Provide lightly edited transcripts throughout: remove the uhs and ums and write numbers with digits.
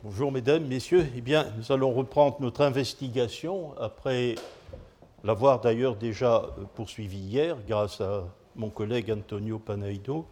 Bonjour mesdames, messieurs. Eh bien, nous allons reprendre notre investigation après l'avoir d'ailleurs déjà poursuivie hier grâce à mon collègue Antonio Panaido.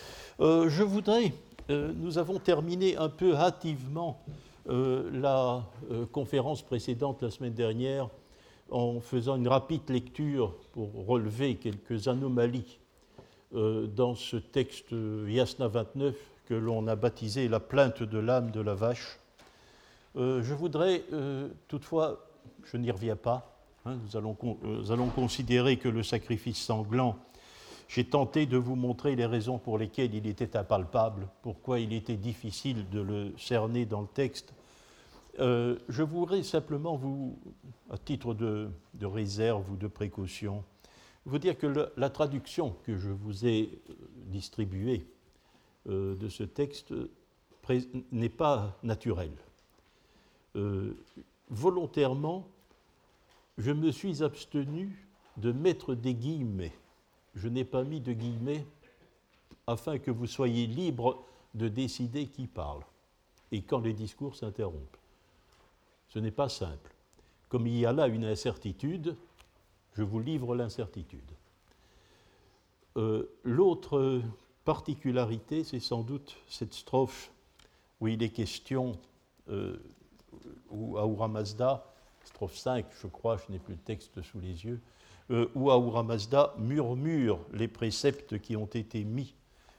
Nous avons terminé un peu hâtivement la conférence précédente la semaine dernière en faisant une rapide lecture pour relever quelques anomalies dans ce texte Yasna 29 que l'on a baptisé la plainte de l'âme de la vache. Je voudrais toutefois, je n'y reviens pas, nous allons considérer que le sacrifice sanglant, j'ai tenté de vous montrer les raisons pour lesquelles il était impalpable, pourquoi il était difficile de le cerner dans le texte. Je voudrais simplement vous, à titre de réserve ou de précaution, vous dire que la traduction que je vous ai distribuée de ce texte n'est pas naturelle. Volontairement, je me suis abstenu de mettre des guillemets. Je n'ai pas mis de guillemets afin que vous soyez libre de décider qui parle et quand les discours s'interrompent. Ce n'est pas simple. Comme il y a là une incertitude, je vous livre l'incertitude. L'autre particularité, c'est sans doute cette strophe où il est question, où Ahura Mazda, strophe 5, je crois, je n'ai plus le texte sous les yeux, où Ahura Mazda murmure les préceptes qui ont été mis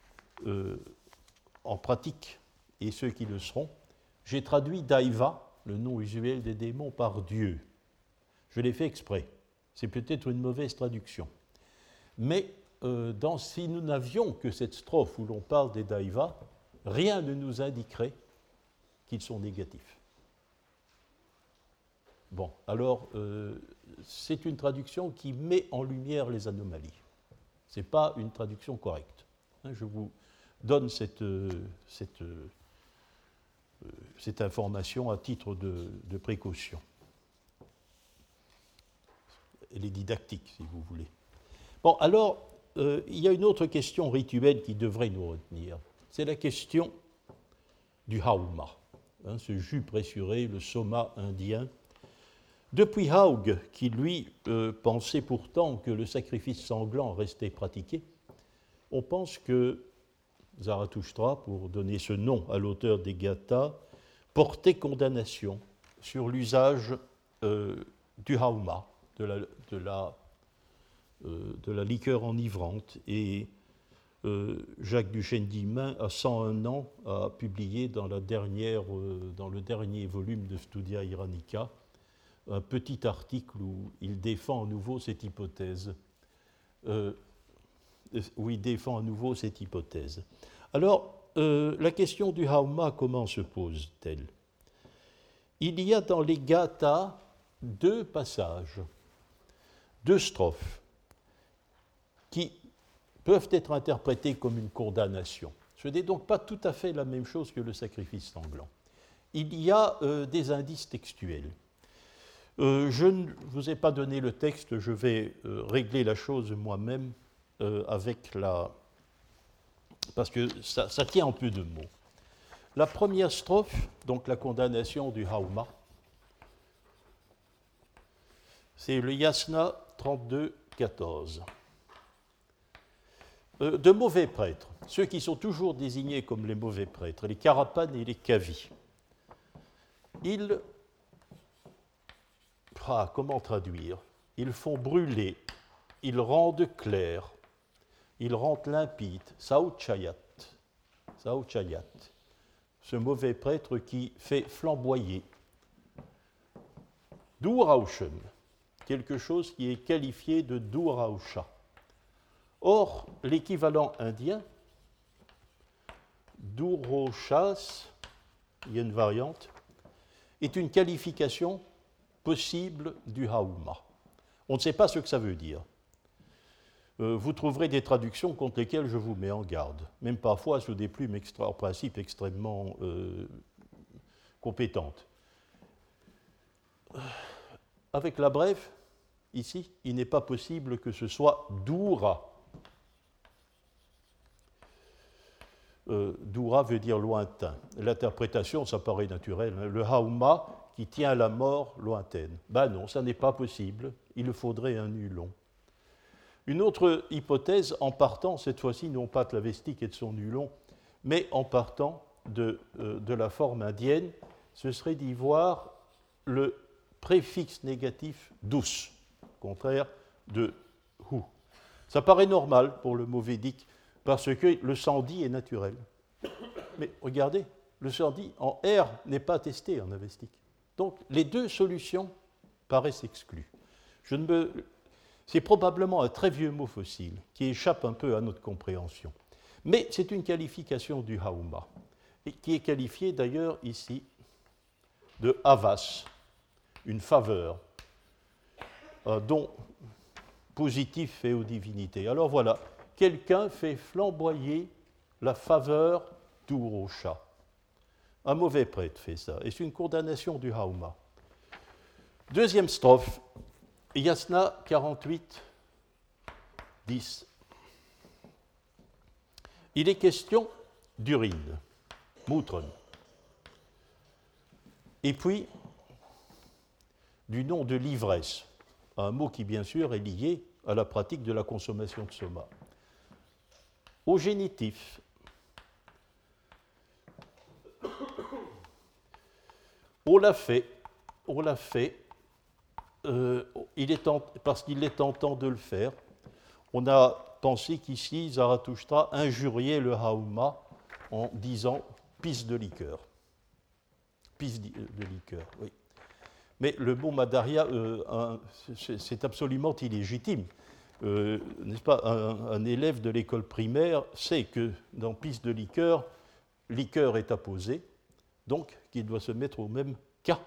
en pratique et ceux qui le seront. J'ai traduit Daiva, le nom usuel des démons, par Dieu. Je l'ai fait exprès. C'est peut-être une mauvaise traduction. Mais si nous n'avions que cette strophe où l'on parle des Daivas, rien ne nous indiquerait qu'ils sont négatifs. Bon, alors, c'est une traduction qui met en lumière les anomalies. Ce n'est pas une traduction correcte. Je vous donne cette information à titre de précaution. Elle est didactique, si vous voulez. Bon, alors, il y a une autre question rituelle qui devrait nous retenir. C'est la question du hauma, ce jus pressuré, le soma indien. Depuis Haug, qui lui pensait pourtant que le sacrifice sanglant restait pratiqué, on pense que Zarathustra, pour donner ce nom à l'auteur des Gathas, portait condamnation sur l'usage du hauma, de la liqueur enivrante. Et Jacques Duchesne-Dimain, à 101 ans, a publié dans le dernier volume de Studia Iranica un petit article où il défend à nouveau cette hypothèse. Alors, la question du hauma, comment se pose-t-elle? Il y a dans les Gathas deux passages, deux strophes, qui peuvent être interprétées comme une condamnation. Ce n'est donc pas tout à fait la même chose que le sacrifice sanglant. Il y a des indices textuels. Je ne vous ai pas donné le texte, je vais régler la chose moi-même parce que ça tient en peu de mots. La première strophe, donc la condamnation du hauma, c'est le Yasna 32, 14. De mauvais prêtres, ceux qui sont toujours désignés comme les mauvais prêtres, les Karapanes et les Kavis, comment traduire? Ils font brûler, ils rendent clair, ils rendent limpide, Sauchayat, ce mauvais prêtre qui fait flamboyer. Durauschen, quelque chose qui est qualifié de Durausha. Or, l'équivalent indien, Duroshas, il y a une variante, est une qualification possible du hauma. On ne sait pas ce que ça veut dire. Vous trouverez des traductions contre lesquelles je vous mets en garde, même parfois sous des plumes en principe extrêmement compétentes. Avec la brève, ici, il n'est pas possible que ce soit Dura. Dura veut dire lointain. L'interprétation, ça paraît naturel. Hein. Le hauma qui tient la mort lointaine. Ben non, ça n'est pas possible. Il faudrait un nulon. Une autre hypothèse, en partant, cette fois-ci, non pas de l'avestique et de son nulon, mais en partant de la forme indienne, ce serait d'y voir le préfixe négatif douce, contraire de hu. Ça paraît normal pour le mot védique, parce que le sandhi est naturel. Mais regardez, le sandhi en R n'est pas attesté en avestique. Donc les deux solutions paraissent exclues. C'est probablement un très vieux mot fossile qui échappe un peu à notre compréhension. Mais c'est une qualification du hauma, et qui est qualifiée d'ailleurs ici de havas, une faveur, un don positif fait aux divinités. Alors voilà, quelqu'un fait flamboyer la faveur d'Urosha. Un mauvais prêtre fait ça, et c'est une condamnation du hauma. Deuxième strophe, Yasna 48, 10. Il est question d'urine, mutron, et puis du nom de l'ivresse, un mot qui bien sûr est lié à la pratique de la consommation de soma. Au génitif, on l'a fait, parce qu'il est tentant de le faire. On a pensé qu'ici, Zarathoustra injuriait le hauma en disant pisse de liqueur. Pisse de liqueur, oui. Mais le mot Madhurya, c'est absolument illégitime. N'est-ce pas, un élève de l'école primaire sait que dans pisse de liqueur, liqueur est apposé, donc qu'il doit se mettre au même cas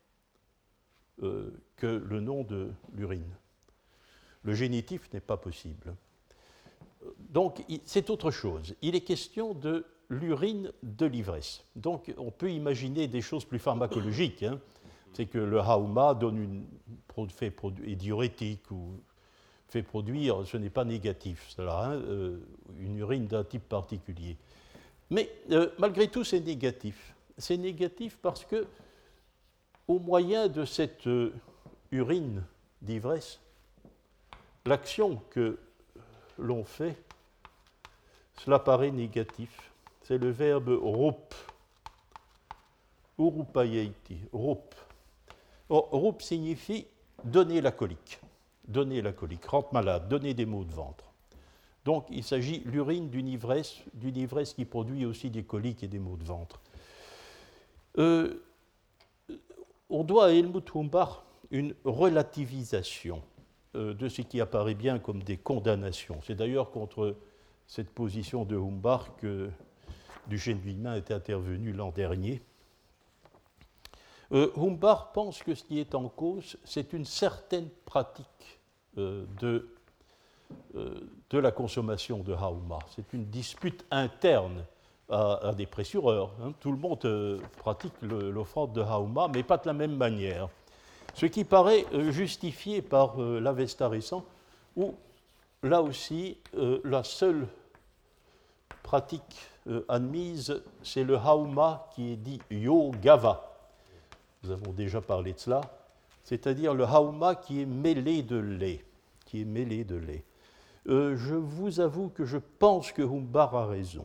que le nom de l'urine. Le génitif n'est pas possible. Donc, c'est autre chose. Il est question de l'urine de l'ivresse. Donc, on peut imaginer des choses plus pharmacologiques. Hein. C'est que le hauma est diurétique ou fait produire, ce n'est pas négatif, cela, hein, une urine d'un type particulier. Mais malgré tout, c'est négatif. C'est négatif parce que, au moyen de cette urine d'ivresse, l'action que l'on fait, cela paraît négatif. C'est le verbe rup, urupayeiti, rup. Or, rup signifie donner la colique, rendre malade, donner des maux de ventre. Donc, il s'agit de l'urine d'une ivresse qui produit aussi des coliques et des maux de ventre. On doit à Helmut Humbach une relativisation de ce qui apparaît bien comme des condamnations. C'est d'ailleurs contre cette position de Humbach que Duchesne Villemin est intervenu l'an dernier. Humbach pense que ce qui est en cause, c'est une certaine pratique de la consommation de hauma. C'est une dispute interne à des pressureurs. Hein. Tout le monde pratique l'offrande de hauma, mais pas de la même manière. Ce qui paraît justifié par l'Avesta récent, où là aussi, la seule pratique admise, c'est le hauma qui est dit yogava. Nous avons déjà parlé de cela, c'est-à-dire le hauma qui est mêlé de lait. Je vous avoue que je pense que Humbach a raison.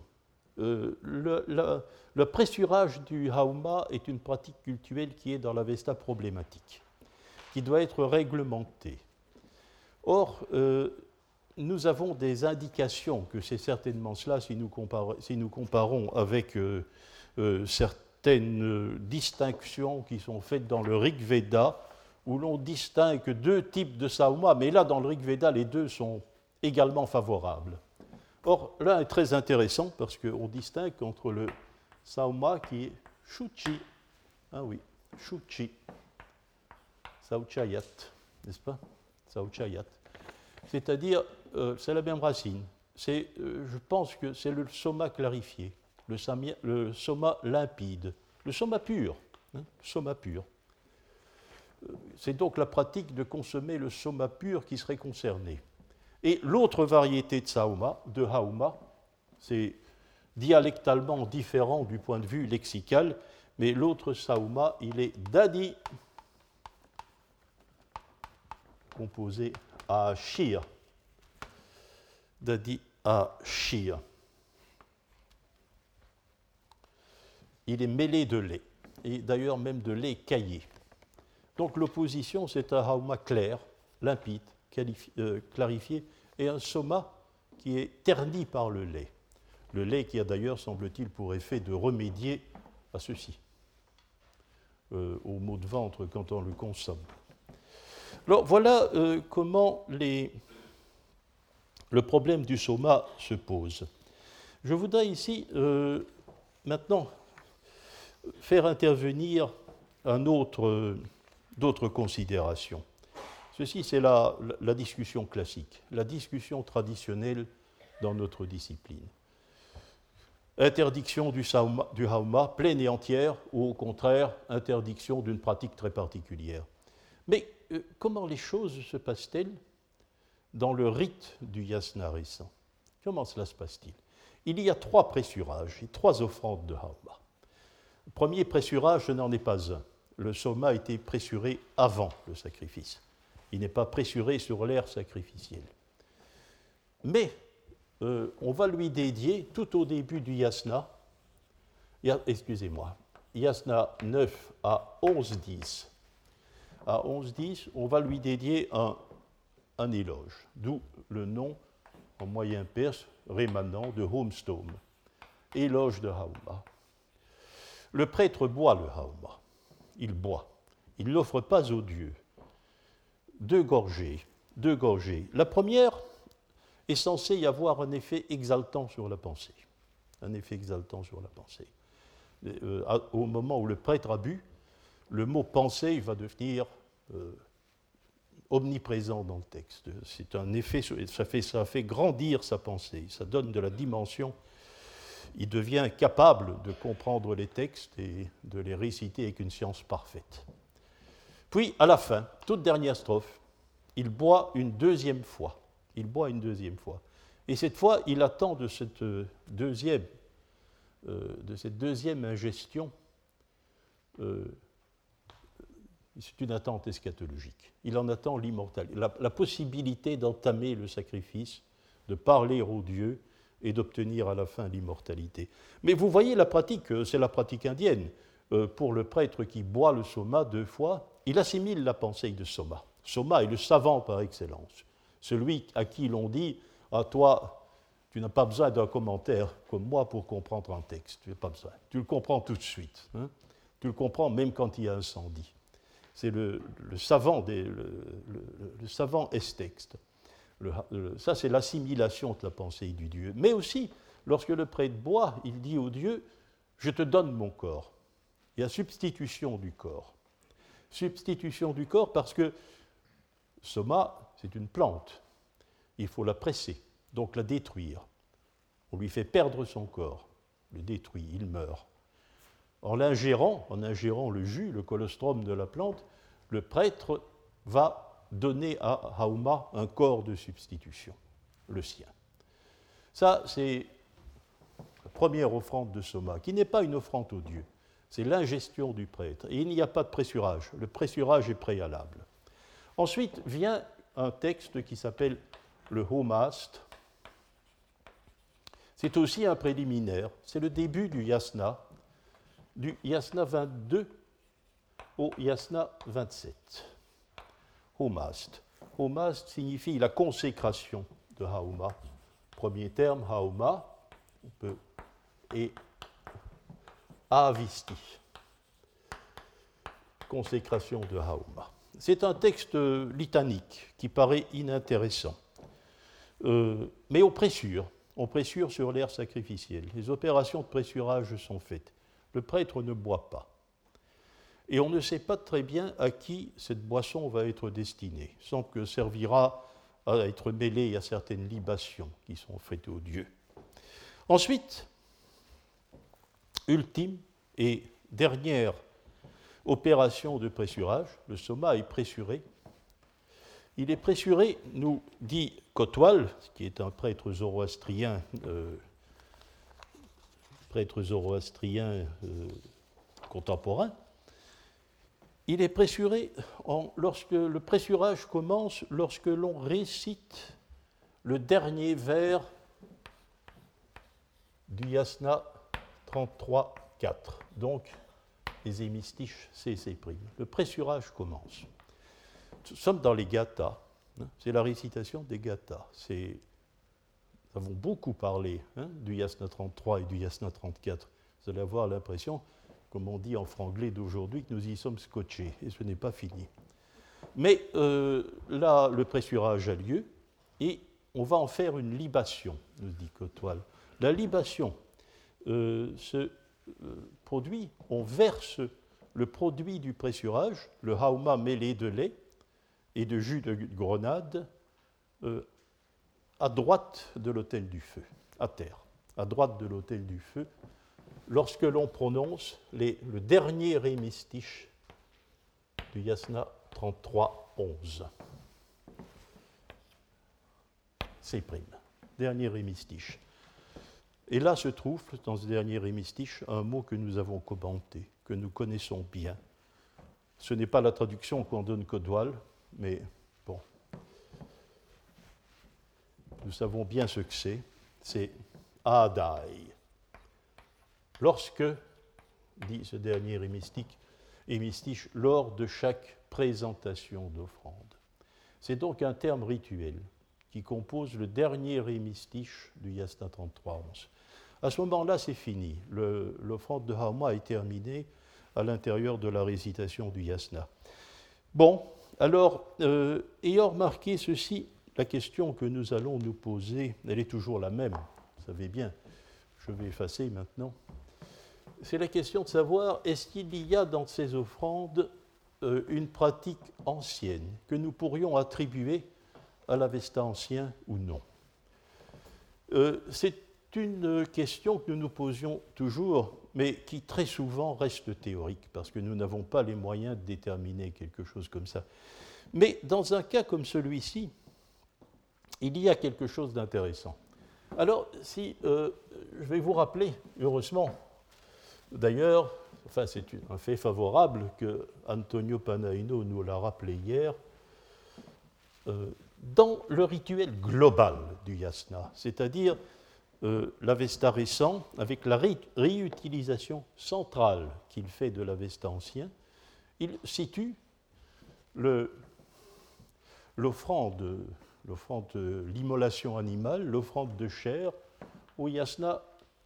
Le pressurage du hauma est une pratique cultuelle qui est dans l'Avesta problématique, qui doit être réglementée. Or, nous avons des indications que c'est certainement cela si nous comparons avec certaines distinctions qui sont faites dans le Rig Veda, où l'on distingue deux types de sauma, mais là, dans le Rig Veda, les deux sont également favorables. Or, l'un est très intéressant parce qu'on distingue entre le sauma qui est shuchi, ah oui, shuchi, sauchayat, n'est-ce pas? Sauchayat. C'est-à-dire, c'est la même racine. Je pense que c'est le soma clarifié, le soma limpide, le soma pur. Hein, soma pur. C'est donc la pratique de consommer le soma pur qui serait concernée. Et l'autre variété de hauma, c'est dialectalement différent du point de vue lexical, mais l'autre sauma, il est dadi, composé à shir. Dadi à shir. Il est mêlé de lait, et d'ailleurs même de lait caillé. Donc l'opposition, c'est un hauma clair, limpide, clarifié, et un soma qui est terni par le lait. Le lait qui a d'ailleurs, semble-t-il, pour effet de remédier à ceci, aux maux de ventre quand on le consomme. Alors voilà comment le problème du soma se pose. Je voudrais ici maintenant faire intervenir d'autres considérations. Ceci, c'est la discussion classique, la discussion traditionnelle dans notre discipline. Interdiction du hauma, pleine et entière, ou au contraire, interdiction d'une pratique très particulière. Mais comment les choses se passent-elles dans le rite du yasna récent? Comment cela se passe-t-il? Il y a 3 pressurages et 3 offrandes de hauma. Le premier pressurage, ce n'en est pas un. Le soma a été pressuré avant le sacrifice. Il n'est pas pressuré sur l'aire sacrificielle. Mais on va lui dédier, tout au début du yasna, yasna 9 à 11-10. À 11-10, on va lui dédier un éloge, d'où le nom en moyen perse rémanent de Homstom, éloge de hauma. Le prêtre boit le hauma. Il boit. Il ne l'offre pas aux dieux. 2 gorgées. La première est censée y avoir un effet exaltant sur la pensée. Un effet exaltant sur la pensée. Au moment où le prêtre a bu, le mot pensée va devenir omniprésent dans le texte. C'est un effet, ça fait grandir sa pensée, ça donne de la dimension. Il devient capable de comprendre les textes et de les réciter avec une science parfaite. Puis, à la fin, toute dernière strophe, il boit une deuxième fois. Et cette fois, il attend de cette deuxième ingestion, c'est une attente eschatologique. Il en attend l'immortalité, la possibilité d'entamer le sacrifice, de parler aux dieux et d'obtenir à la fin l'immortalité. Mais vous voyez la pratique, c'est la pratique indienne. Pour le prêtre qui boit le soma 2 fois, il assimile la pensée de soma. Soma est le savant par excellence. Celui à qui l'on dit « Ah, toi, tu n'as pas besoin d'un commentaire comme moi pour comprendre un texte. Tu n'as pas besoin. Tu le comprends tout de suite. Hein. Tu le comprends même quand il y a incendie. » C'est le savant est-texte. Ça, c'est l'assimilation de la pensée du Dieu. Mais aussi, lorsque le prêtre boit, il dit au Dieu « Je te donne mon corps ». Il y a substitution du corps. Substitution du corps parce que soma, c'est une plante. Il faut la presser, donc la détruire. On lui fait perdre son corps, le détruit, il meurt. En ingérant le jus, le colostrum de la plante, le prêtre va donner à Hauma un corps de substitution, le sien. Ça, c'est la première offrande de soma, qui n'est pas une offrande au Dieu. C'est l'ingestion du prêtre. Et il n'y a pas de pressurage. Le pressurage est préalable. Ensuite vient un texte qui s'appelle le Homast. C'est aussi un préliminaire. C'est le début du yasna 22 au yasna 27. Homast. Homast signifie la consécration de Hauma. Premier terme, Hauma, et Avisti. Consécration de Hauma. C'est un texte litanique qui paraît inintéressant, mais on pressure sur l'aire sacrificielle. Les opérations de pressurage sont faites. Le prêtre ne boit pas. Et on ne sait pas très bien à qui cette boisson va être destinée. Il semble que servira à être mêlée à certaines libations qui sont faites aux dieux. Ensuite, ultime et dernière opération de pressurage, le soma est pressuré. Il est pressuré, nous dit Kotwal, qui est un prêtre zoroastrien prêtre zoroastrien contemporain. Il est pressuré lorsque le pressurage commence lorsque l'on récite le dernier vers du yasna 33.4. Donc, les hémistiches C+. Le pressurage commence. Nous sommes dans les gathas. C'est la récitation des gathas. Nous avons beaucoup parlé du yasna 33 et du yasna 34. Vous allez avoir l'impression, comme on dit en franglais d'aujourd'hui, que nous y sommes scotchés, et ce n'est pas fini. Mais là, le pressurage a lieu, et on va en faire une libation, nous dit Cottoile. La libation se produit, on verse le produit du pressurage, le hauma mêlé de lait et de jus de grenade, à droite de l'autel du feu, à terre, à droite de l'autel du feu, lorsque l'on prononce le dernier hémistiche du yasna 33.11. C', dernier hémistiche. Et là se trouve, dans ce dernier hémistiche, un mot que nous avons commenté, que nous connaissons bien. Ce n'est pas la traduction qu'en donne Cottoile, mais bon, nous savons bien ce que c'est Adai. Lorsque, dit ce dernier hémistiche, lors de chaque présentation d'offrande. C'est donc un terme rituel qui compose le dernier hémistiche du yasna 33.11. À ce moment-là, c'est fini. L'offrande de Hauma est terminée à l'intérieur de la récitation du yasna. Bon, alors, ayant remarqué ceci, la question que nous allons nous poser, elle est toujours la même, vous savez bien, je vais effacer maintenant. C'est la question de savoir, est-ce qu'il y a dans ces offrandes une pratique ancienne que nous pourrions attribuer à l'Avesta ancien ou non? C'est une question que nous nous posions toujours, mais qui très souvent reste théorique, parce que nous n'avons pas les moyens de déterminer quelque chose comme ça. Mais dans un cas comme celui-ci, il y a quelque chose d'intéressant. Alors, si je vais vous rappeler, heureusement, d'ailleurs, enfin, c'est un fait favorable que Antonio Panaino nous l'a rappelé hier, dans le rituel global du yasna, c'est-à-dire l'Avesta récent, avec la réutilisation centrale qu'il fait de l'Avesta ancien, il situe l'offrande, l'immolation animale, l'offrande de chair, au yasna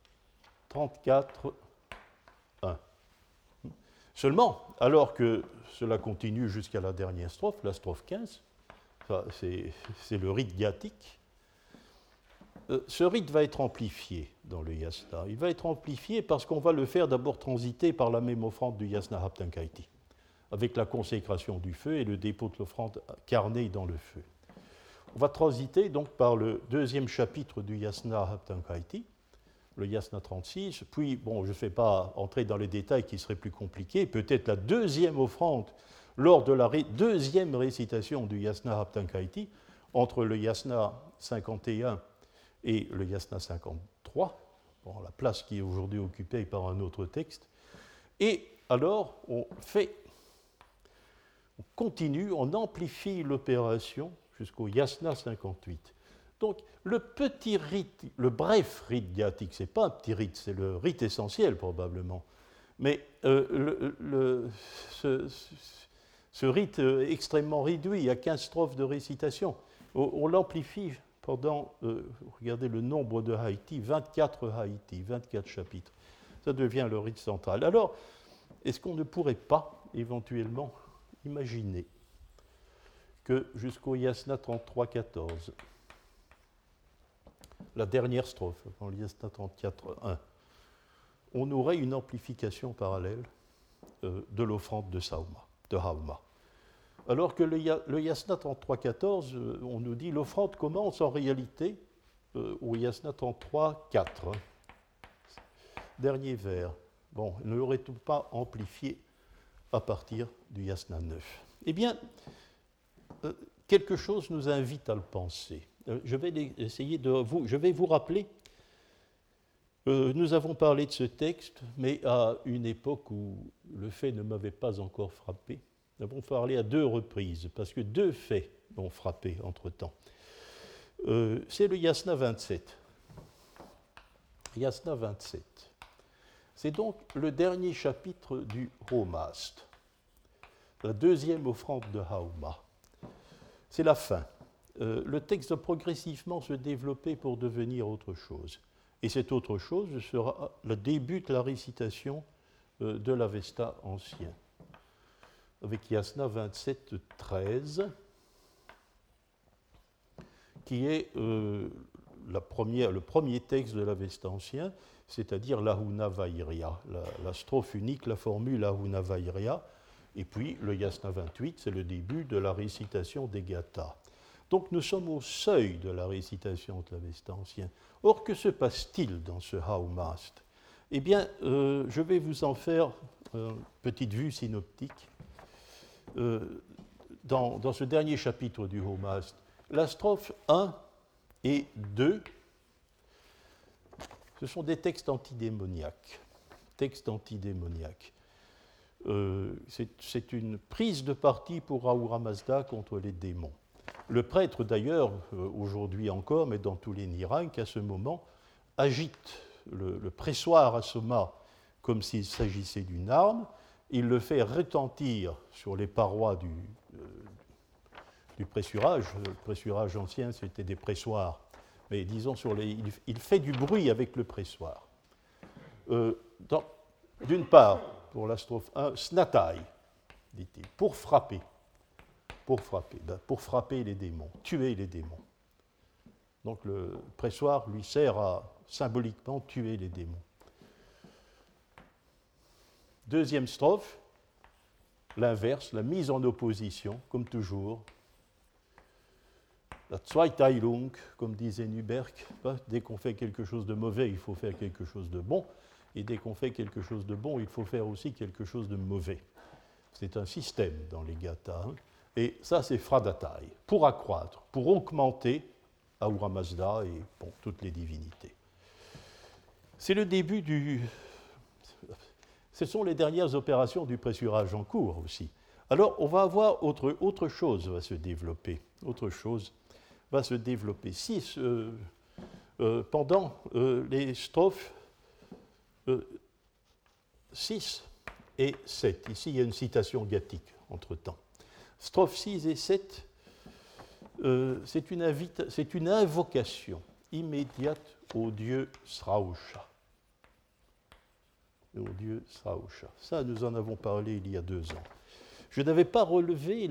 34.1. Seulement, alors que cela continue jusqu'à la dernière strophe, la strophe 15, c'est le rite ghatique, ce rite va être amplifié dans le yasna. Il va être amplifié parce qu'on va le faire d'abord transiter par la même offrande du yasna haptankaiti, avec la consécration du feu et le dépôt de l'offrande carnée dans le feu. On va transiter donc par le deuxième chapitre du yasna haptankaiti, le yasna 36, puis, bon, je ne fais pas entrer dans les détails qui seraient plus compliqués, peut-être la deuxième offrande lors de la deuxième récitation du yasna haptankaiti, entre le yasna 51 et le yasna 53, bon, la place qui est aujourd'hui occupée par un autre texte. Et alors, on continue, on amplifie l'opération jusqu'au yasna 58. Donc, le petit rite, le bref rite ghatique, ce n'est pas un petit rite, c'est le rite essentiel probablement. Mais ce rite extrêmement réduit, à 15 strophes de récitation, on l'amplifie pendant, regardez le nombre de Haïti, 24 Haïti, 24 chapitres. Ça devient le rite central. Alors, est-ce qu'on ne pourrait pas, éventuellement, imaginer que jusqu'au yasna 33-14, la dernière strophe, dans le yasna 34.1, on aurait une amplification parallèle de l'offrande de Hauma. Alors que le yasna 33-14, on nous dit l'offrande commence en réalité au yasna 33-4. Dernier vers. Bon, ne l'aurait-on pas amplifié à partir du yasna 9? Eh bien, quelque chose nous invite à le penser. Je vais vous rappeler Nous avons parlé de ce texte, mais à une époque où le fait ne m'avait pas encore frappé. Nous avons parlé à 2 reprises, parce que 2 faits m'ont frappé entre-temps. C'est le Yasna 27. Yasna 27. C'est donc le dernier chapitre du Homast, la 2e offrande de Hauma. C'est la fin. Le texte va progressivement se développer pour devenir autre chose. Et cette autre chose sera le début de la récitation de l'Avesta ancien, avec Yasna 27, 13, qui est le premier texte de l'Avesta ancien, c'est-à-dire l'Ahuna Vairia, la strophe unique, la formule Ahuna Vairia, et puis le Yasna 28, c'est le début de la récitation des gathas. Donc nous sommes au seuil de la récitation de l'Avesta ancien. Or, que se passe-t-il dans ce Haumast? Eh bien, je vais vous en faire une petite vue synoptique. Dans ce dernier chapitre du Haumast, la strophe 1 et 2, ce sont des textes antidémoniaques. C'est une prise de parti pour Ahura Mazda contre les démons. Le prêtre, d'ailleurs, aujourd'hui encore, mais dans tous les Nirangs, à ce moment, agite le pressoir à Soma comme s'il s'agissait d'une arme. Il le fait retentir sur les parois du pressurage. Le pressurage ancien, c'était des pressoirs. Mais disons, il fait du bruit avec le pressoir. D'une part, pour la strophe 1, snatai, dit-il, pour frapper les démons, tuer les démons. Donc le pressoir lui sert à symboliquement tuer les démons. Deuxième strophe, l'inverse, la mise en opposition, comme toujours. La Zweiteilung, comme disait Nuberg, dès qu'on fait quelque chose de mauvais, il faut faire quelque chose de bon, et dès qu'on fait quelque chose de bon, il faut faire aussi quelque chose de mauvais. C'est un système dans les gathas. Et ça, c'est Fradatai, pour accroître, pour augmenter Ahura Mazda et toutes les divinités. C'est le début Ce sont les dernières opérations du pressurage en cours aussi. Alors, on va avoir autre chose va se développer. Autre chose va se développer. Pendant les strophes 6 et 7, ici il y a une citation gathique entre-temps. Strophes 6 et 7, c'est une invocation immédiate au dieu Sraosha. Au dieu Sraosha. Ça, nous en avons parlé il y a 2 ans. Je n'avais pas relevé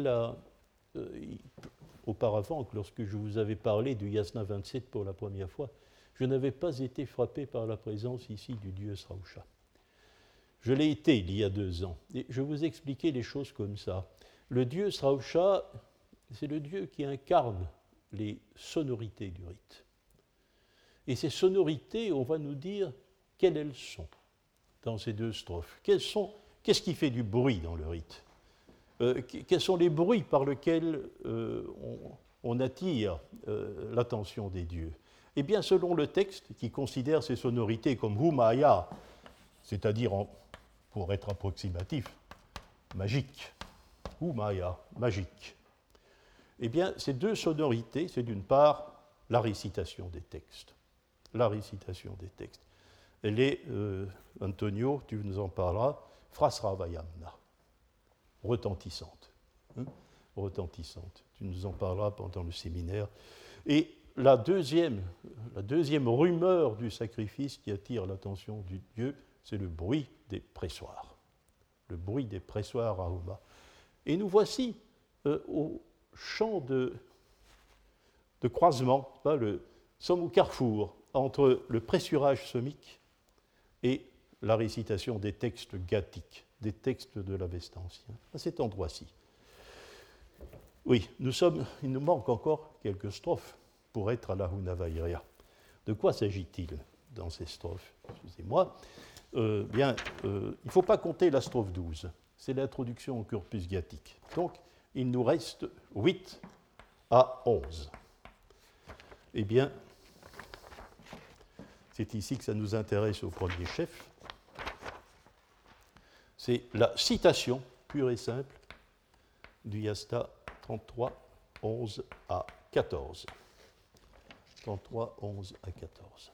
auparavant, lorsque je vous avais parlé du Yasna 27 pour la première fois, je n'avais pas été frappé par la présence ici du dieu Sraosha. Je l'ai été il y a 2 ans. Et je vous expliquais les choses comme ça. Le dieu Sraosha, c'est le dieu qui incarne les sonorités du rite. Et ces sonorités, on va nous dire quelles elles sont dans ces 2 strophes. Qu'est-ce qui fait du bruit dans le rite? Quels sont les bruits par lesquels on attire l'attention des dieux? Eh bien, selon le texte, qui considère ces sonorités comme humaya, c'est-à-dire, pour être approximatif, magique, humaya, magique, eh bien, ces 2 sonorités, c'est d'une part la récitation des textes. La récitation des textes. Elle est, Antonio, tu nous en parleras, frasravayamna, retentissante. Retentissante. Tu nous en parleras pendant le séminaire. Et la deuxième rumeur du sacrifice qui attire l'attention du dieu, c'est le bruit des pressoirs. Le bruit des pressoirs à Ahuma. Et nous voici au champ de croisement, sommes au carrefour entre le pressurage somique et la récitation des textes gathiques, des textes de l'Avesta ancien, à cet endroit-ci. Oui, il nous manque encore quelques strophes pour être à la Hunavairia. De quoi s'agit-il dans ces strophes? Excusez-moi. Il ne faut pas compter la strophe 12. C'est l'introduction au corpus gathique. Donc, il nous reste 8 à 11. Eh bien, c'est ici que ça nous intéresse au premier chef, c'est la citation pure et simple du Yasna 33, 11 à 14. 33, 11 à 14.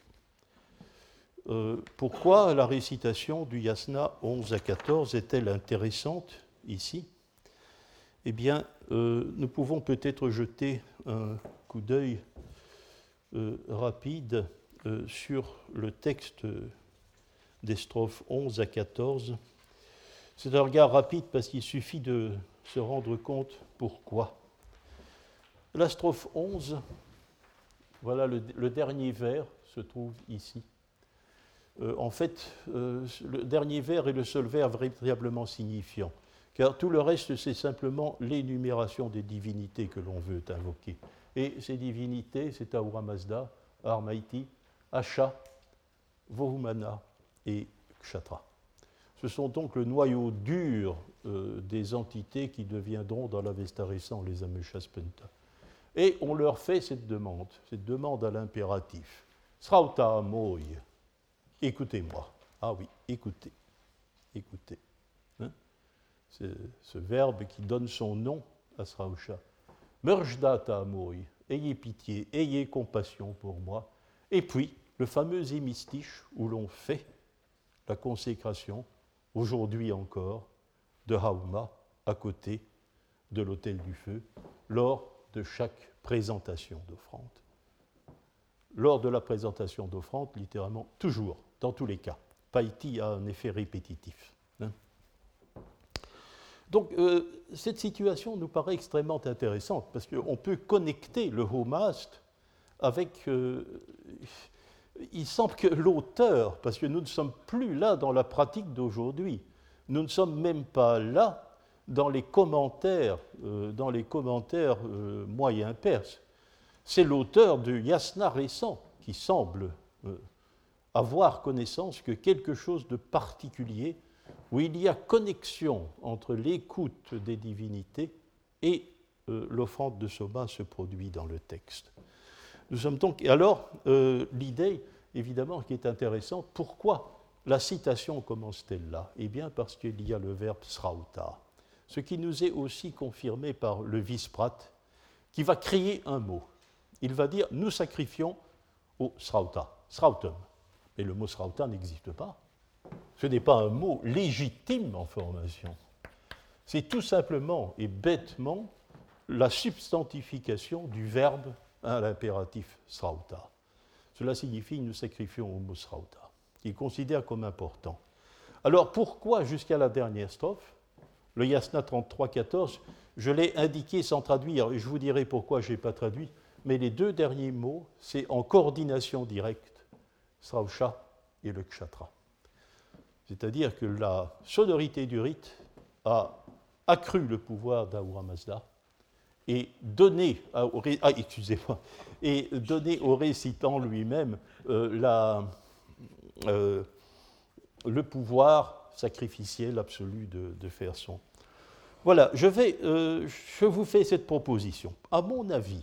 Pourquoi la récitation du Yasna 11 à 14 est-elle intéressante ici? Eh bien, nous pouvons peut-être jeter un coup d'œil rapide sur le texte des strophes 11 à 14. C'est un regard rapide parce qu'il suffit de se rendre compte pourquoi. La strophe 11, voilà le dernier vers se trouve ici. En fait, le dernier vers est le seul vers véritablement signifiant, car tout le reste, c'est simplement l'énumération des divinités que l'on veut invoquer. Et ces divinités, c'est Ahura Mazda, Armaiti, Asha, Vohumana et Kshatra. Ce sont donc le noyau dur des entités qui deviendront dans l'Avesta récent les Ameshaspenta. Et on leur fait cette demande à l'impératif. Srauta Amoy, écoutez-moi. Ah oui, écoutez. Hein? C'est ce verbe qui donne son nom à Srausha. Merjdata Amoy, ayez pitié, ayez compassion pour moi. Et puis, le fameux hémistiche où l'on fait la consécration, aujourd'hui encore, de Hauma, à côté de l'autel du feu, lors de chaque présentation d'offrande. Lors de la présentation d'offrande, littéralement, toujours, dans tous les cas. Païti a un effet répétitif. Hein. Donc, cette situation nous paraît extrêmement intéressante, parce qu'on peut connecter le Homast avec... il semble que l'auteur, parce que nous ne sommes plus là dans la pratique d'aujourd'hui, nous ne sommes même pas là dans les commentaires moyens perses. C'est l'auteur du Yasna récent qui semble avoir connaissance que quelque chose de particulier, où il y a connexion entre l'écoute des divinités et l'offrande de Soma se produit dans le texte. Nous sommes donc, et alors, l'idée, évidemment, qui est intéressante, pourquoi la citation commence-t-elle là? Eh bien, parce qu'il y a le verbe srauta, ce qui nous est aussi confirmé par le Visprat, qui va créer un mot. Il va dire, nous sacrifions au srauta, srautum. Mais le mot srauta n'existe pas. Ce n'est pas un mot légitime en formation. C'est tout simplement et bêtement la substantification du verbe à l'impératif srauta. Cela signifie nous sacrifions au mot srauta, qu'il considère comme important. Alors pourquoi jusqu'à la dernière strophe, le Yasna 33-14, je l'ai indiqué sans traduire, et je vous dirai pourquoi je n'ai pas traduit, mais les deux derniers mots, c'est en coordination directe, Srausha et le Kshatra. C'est-à-dire que la sonorité du rite a accru le pouvoir d'Ahura Mazda et donné au récitant lui-même le pouvoir sacrificiel absolu de faire son. Voilà, je vous fais cette proposition. À mon avis,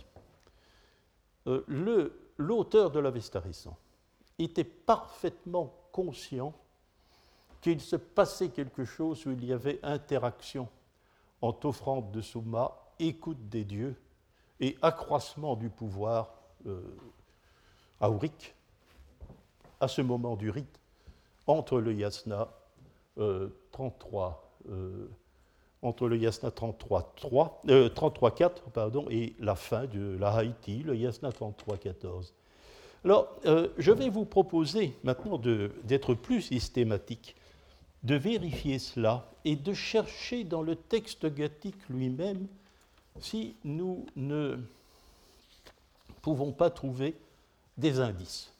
l'auteur de l'Avesta récent était parfaitement conscient qu'il se passait quelque chose où il y avait interaction entre offrande de Soma, écoute des dieux et accroissement du pouvoir aurique à ce moment du rite entre le Yasna 33-4 et la fin de la Haïti, le Yasna 33-14. Alors, je vais vous proposer maintenant d'être plus systématique, de vérifier cela et de chercher dans le texte gathique lui-même si nous ne pouvons pas trouver des indices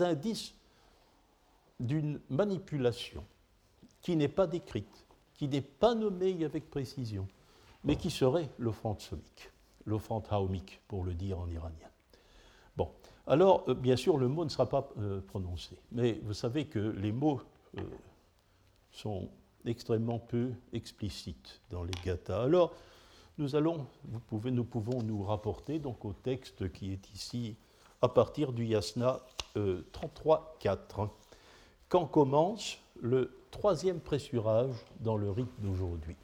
d'une manipulation qui n'est pas décrite, qui n'est pas nommée avec précision, mais qui serait l'offrande somique, l'offrande haomique, pour le dire en iranien. Bon, alors, bien sûr, le mot ne sera pas prononcé, mais vous savez que les mots sont extrêmement peu explicites dans les gathas. Alors, nous pouvons nous rapporter donc au texte qui est ici à partir du Yasna 33-4, quand commence le troisième pressurage dans le rite d'aujourd'hui.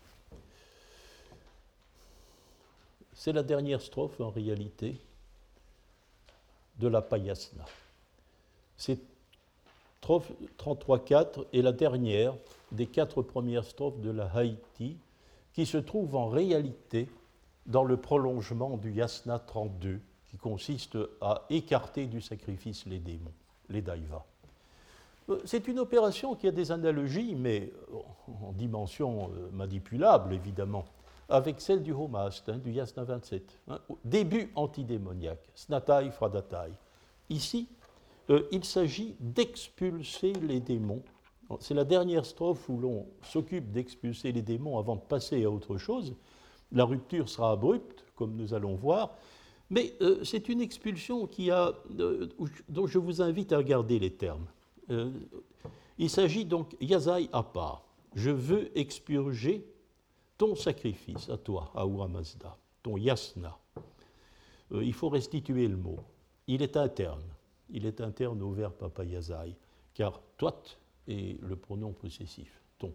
C'est la dernière strophe, en réalité, de la Payasna. Cette strophe 33-4 est la dernière des 4 premières strophes de la Haïti, qui se trouve en réalité dans le prolongement du Yasna 32, qui consiste à écarter du sacrifice les démons, les daivas. C'est une opération qui a des analogies, mais en dimension manipulable, évidemment, avec celle du Homast, du Yasna 27. Début antidémoniaque, Snatai Fradatai. Ici, il s'agit d'expulser les démons. C'est la dernière strophe où l'on s'occupe d'expulser les démons avant de passer à autre chose. La rupture sera abrupte, comme nous allons voir, mais c'est une expulsion dont je vous invite à regarder les termes. Il s'agit donc Yazai Apa. Je veux expurger ton sacrifice à toi, Ahura Mazda, ton Yasna. Il faut restituer le mot. Il est interne. Il est interne au verbe Papa Yazai, car toi est le pronom possessif, ton.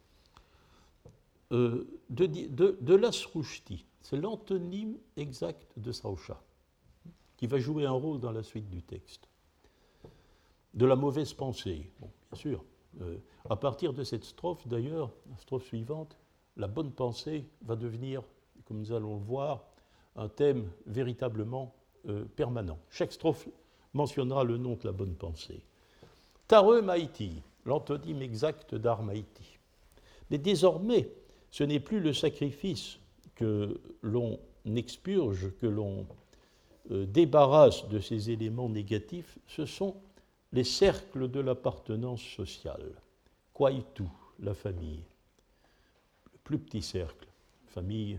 De la Srushti, c'est l'antonyme exact de Srausha, qui va jouer un rôle dans la suite du texte. De la mauvaise pensée, bon, bien sûr. À partir de cette strophe, d'ailleurs, la strophe suivante, la bonne pensée va devenir, comme nous allons le voir, un thème véritablement permanent. Chaque strophe mentionnera le nom de la bonne pensée. Tare Maïti, l'antonyme exact d'Ar Maïti. Mais désormais, ce n'est plus le sacrifice que l'on expurge, que l'on débarrasse de ces éléments négatifs, ce sont les cercles de l'appartenance sociale. Kwaitu, la famille. Le plus petit cercle, famille,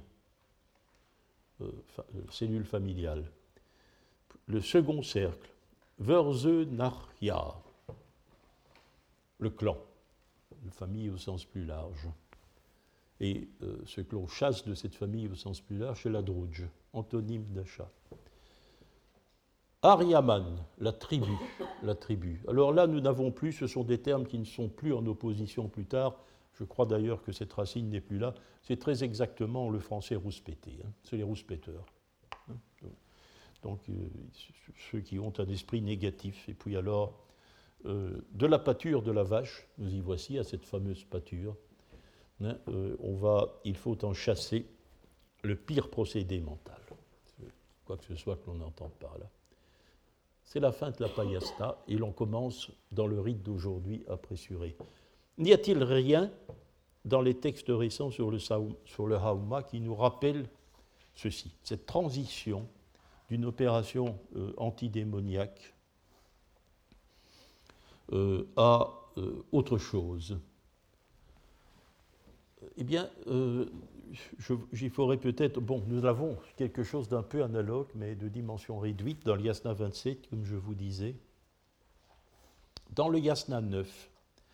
cellule familiale. Le second cercle, Verze Narya, le clan, la famille au sens plus large. Et ce que l'on chasse de cette famille au sens plus large, c'est la Drouj, antonyme d'achat. Aryaman, la tribu, la tribu. Alors là, nous n'avons plus, ce sont des termes qui ne sont plus en opposition plus tard. Je crois d'ailleurs que cette racine n'est plus là. C'est très exactement le français rouspété, c'est les rouspéteurs. Donc, ceux qui ont un esprit négatif. Et puis alors, de la pâture de la vache, nous y voici à cette fameuse pâture, il faut en chasser le pire procédé mental, quoi que ce soit que l'on entende par là. C'est la fin de la Payasta et l'on commence dans le rite d'aujourd'hui à pressurer. N'y a-t-il rien dans les textes récents sur le Hauma qui nous rappelle ceci, cette transition d'une opération antidémoniaque à autre chose? Eh bien, j'y ferai peut-être... Bon, nous avons quelque chose d'un peu analogue, mais de dimension réduite, dans le Yasna 27, comme je vous disais. Dans le Yasna 9,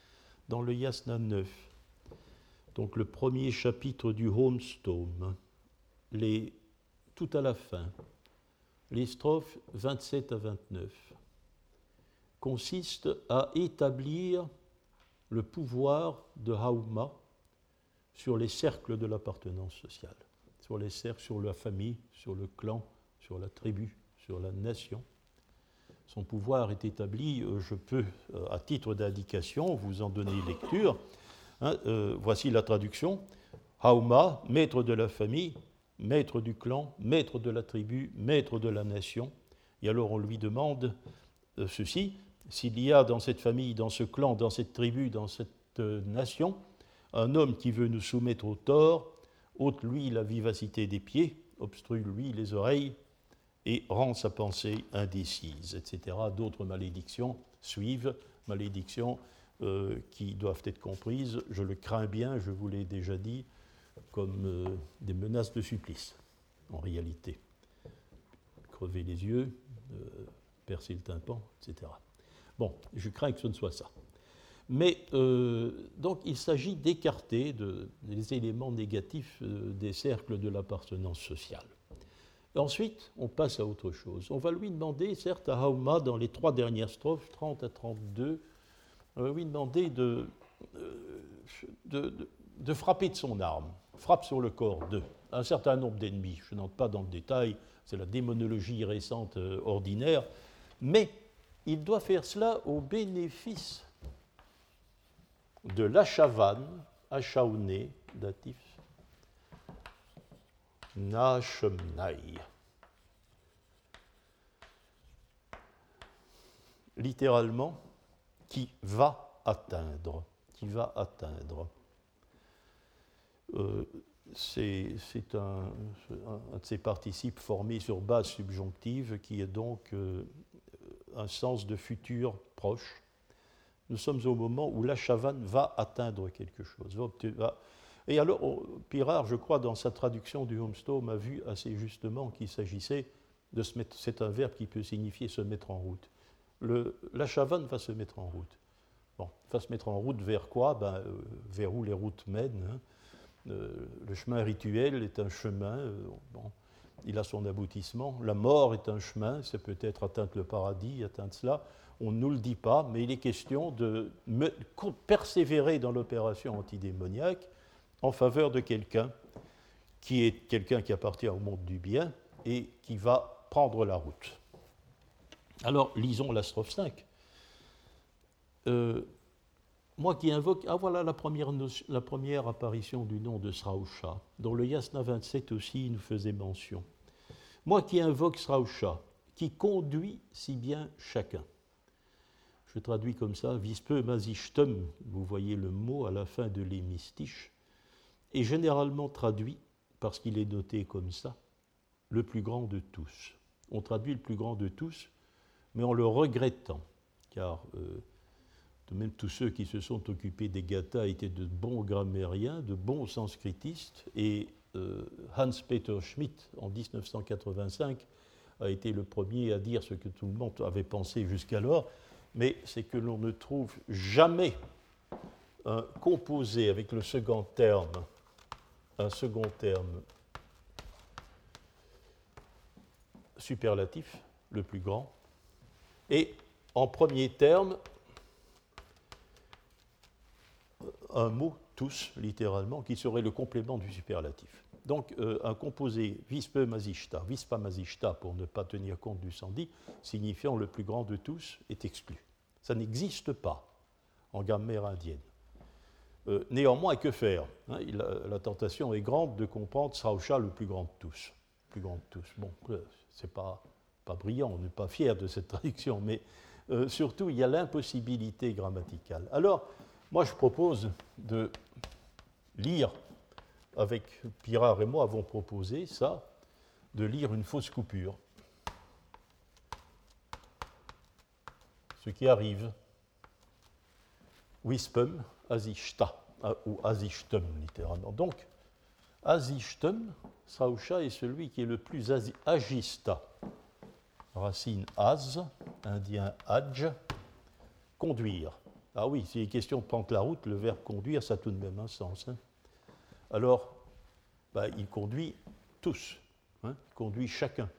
donc le premier chapitre du Homestome, tout à la fin, les strophes 27 à 29, consistent à établir le pouvoir de Hauma sur les cercles de l'appartenance sociale, sur les cercles, sur la famille, sur le clan, sur la tribu, sur la nation. Son pouvoir est établi, je peux, à titre d'indication, vous en donner lecture. Voici la traduction. Hauma, maître de la famille, maître du clan, maître de la tribu, maître de la nation. Et alors on lui demande ceci, s'il y a dans cette famille, dans ce clan, dans cette tribu, dans cette nation, un homme qui veut nous soumettre au tort, ôte-lui la vivacité des pieds, obstrue-lui les oreilles et rend sa pensée indécise, etc. D'autres malédictions suivent, malédictions qui doivent être comprises, je le crains bien, je vous l'ai déjà dit, comme des menaces de supplice, en réalité. Crever les yeux, percer le tympan, etc. Bon, je crains que ce ne soit ça. Mais donc il s'agit d'écarter des éléments négatifs des cercles de l'appartenance sociale. Ensuite, on passe à autre chose. On va lui demander, certes, à Hauma, dans les 3 dernières strophes, 30 à 32, on va lui demander de frapper de son arme. Frappe sur le corps de un certain nombre d'ennemis. Je n'entre pas dans le détail, c'est la démonologie récente ordinaire, mais il doit faire cela au bénéfice de l'Achavan, Achaouné, datif, Nachemnaï. Littéralement, qui va atteindre. Qui va atteindre. C'est un de ces participes formés sur base subjonctive qui est donc un sens de futur proche. Nous sommes au moment où l'Achavan va atteindre quelque chose. Et alors, Pirard, je crois, dans sa traduction du Homestome, a vu assez justement qu'il s'agissait de se mettre. C'est un verbe qui peut signifier se mettre en route. L'Achavan va se mettre en route. Bon, va se mettre en route vers quoi? Vers où les routes mènent. Hein. Le chemin rituel est un chemin. Bon, il a son aboutissement. La mort est un chemin. C'est peut-être atteindre le paradis, atteindre cela. On ne nous le dit pas, mais il est question de persévérer dans l'opération antidémoniaque en faveur de quelqu'un qui appartient au monde du bien et qui va prendre la route. Alors, lisons la strophe 5. Moi qui invoque... Ah, voilà la première apparition du nom de Srausha, dont le Yasna 27 aussi nous faisait mention. Moi qui invoque Srausha, qui conduit si bien chacun. Je traduis comme ça, Vispe Mazishtem, vous voyez le mot à la fin de l'hémistiche, est généralement traduit, parce qu'il est noté comme ça, le plus grand de tous. On traduit le plus grand de tous, mais en le regrettant, car de même tous ceux qui se sont occupés des gathas étaient de bons grammairiens, de bons sanskritistes, et Hans-Peter Schmidt, en 1985, a été le premier à dire ce que tout le monde avait pensé jusqu'alors, mais c'est que l'on ne trouve jamais un composé avec le second terme, un second terme superlatif, le plus grand, et en premier terme, un mot, tous, littéralement, qui serait le complément du superlatif. Donc, un composé vispa mazishta, pour ne pas tenir compte du sandhi, signifiant le plus grand de tous, est exclu. Ça n'existe pas en grammaire indienne. Néanmoins, que faire? La tentation est grande de comprendre Srausha, le plus grand de tous. Le plus grand de tous. Bon, c'est pas brillant, on n'est pas fier de cette traduction, mais surtout, il y a l'impossibilité grammaticale. Alors, moi, je propose de lire, avec Pirard et moi avons proposé ça, de lire une fausse coupure. Ce qui arrive, Wispem, Azishta, ou Azishtem, littéralement. Donc, Azishtem, Srausha est celui qui est le plus agista. Racine az, indien adj, conduire. Ah oui, s'il est question de prendre la route, le verbe conduire, ça a tout de même un sens. Hein. Alors, il conduit tous, hein, il conduit chacun.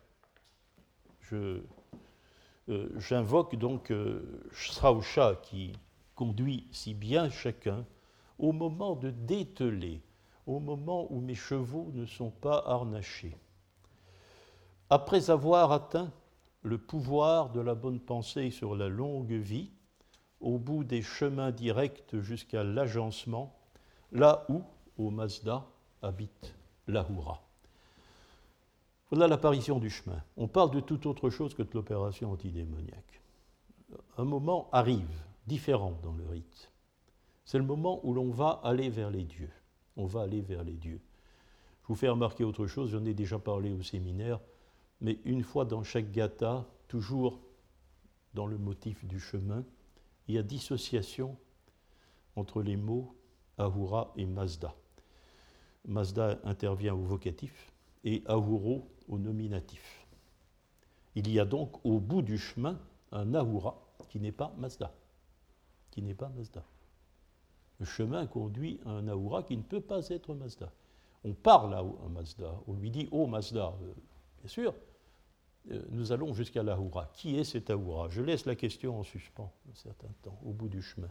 J'invoque donc Srausha qui conduit si bien chacun au moment de dételer, au moment où mes chevaux ne sont pas harnachés. Après avoir atteint le pouvoir de la bonne pensée sur la longue vie, au bout des chemins directs jusqu'à l'agencement, là où, au Mazda, habite l'Ahura. Voilà l'apparition du chemin. On parle de toute autre chose que de l'opération antidémoniaque. Un moment arrive, différent dans le rite. C'est le moment où l'on va aller vers les dieux. On va aller vers les dieux. Je vous fais remarquer autre chose, j'en ai déjà parlé au séminaire, mais une fois dans chaque gatha, toujours dans le motif du chemin, il y a dissociation entre les mots Ahura et Mazda. Mazda intervient au vocatif et Ahuro au nominatif. Il y a donc au bout du chemin un Ahura qui n'est pas Mazda. Qui n'est pas Mazda. Le chemin conduit à un Ahura qui ne peut pas être Mazda. On parle à Mazda, on lui dit « Oh Mazda ». Bien sûr, nous allons jusqu'à l'Ahura. Qui est cet Ahura? Je laisse la question en suspens un certain temps, au bout du chemin.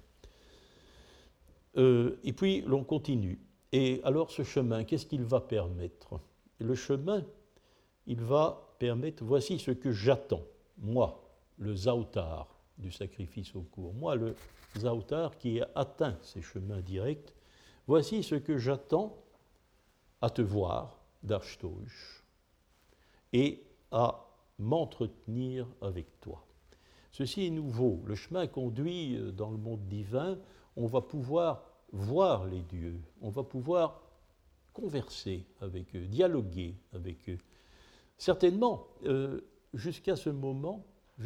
Et puis, l'on continue. Et alors, ce chemin, qu'est-ce qu'il va permettre? Le chemin, il va permettre, voici ce que j'attends, moi, le Zautar du sacrifice au cours, moi, le Zautar qui a atteint ces chemins directs, voici ce que j'attends à te voir, Darshtosh, et à m'entretenir avec toi. Ceci est nouveau. Le chemin conduit dans le monde divin. On va pouvoir voir les dieux. On va pouvoir converser avec eux, dialoguer avec eux. Certainement, jusqu'à ce moment,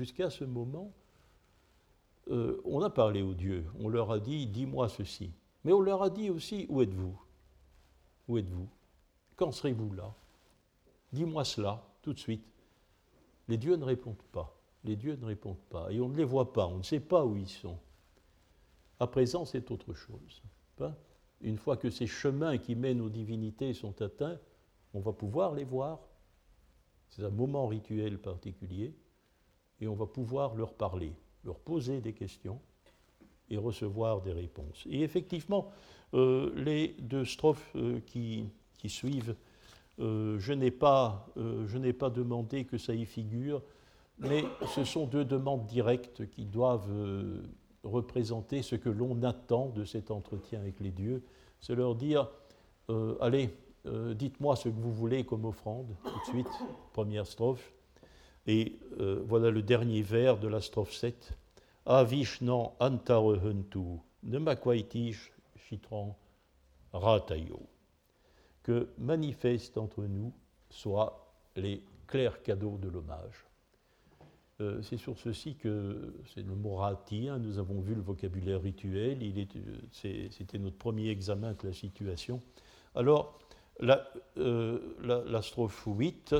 on a parlé aux dieux. On leur a dit, dis-moi ceci. Mais on leur a dit aussi, où êtes-vous? Où êtes-vous? Quand serez-vous là? Dis-moi cela, tout de suite. Les dieux ne répondent pas. Les dieux ne répondent pas. Et on ne les voit pas. On ne sait pas où ils sont. À présent, c'est autre chose. Une fois que ces chemins qui mènent aux divinités sont atteints, on va pouvoir les voir. C'est un moment rituel particulier. Et on va pouvoir leur parler, leur poser des questions et recevoir des réponses. Et effectivement, les deux strophes qui suivent, je n'ai pas demandé que ça y figure, mais ce sont deux demandes directes qui doivent représenter ce que l'on attend de cet entretien avec les dieux. C'est leur dire, allez, dites-moi ce que vous voulez comme offrande, tout de suite, première strophe. Et voilà le dernier vers de la strophe 7. Avishnan antarehentu, nemakwaitish chitran ratayo. Que manifestent entre nous soient les clairs cadeaux de l'hommage. C'est sur ceci que c'est le mot rati, hein, nous avons vu le vocabulaire rituel, c'était notre premier examen de la situation. Alors, la strophe 8,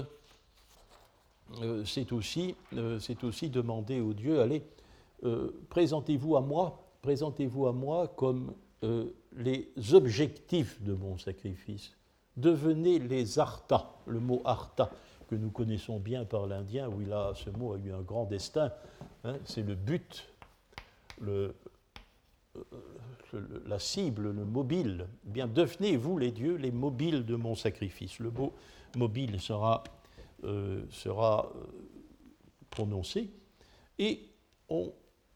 c'est aussi demander aux dieux, allez, présentez-vous à moi comme les objectifs de mon sacrifice. Devenez les arthas, le mot artha, que nous connaissons bien par l'Indien, où ce mot a eu un grand destin, hein, c'est le but, la cible, le mobile. Eh bien, devenez-vous les dieux, les mobiles de mon sacrifice. Le mot mobile sera prononcé, et on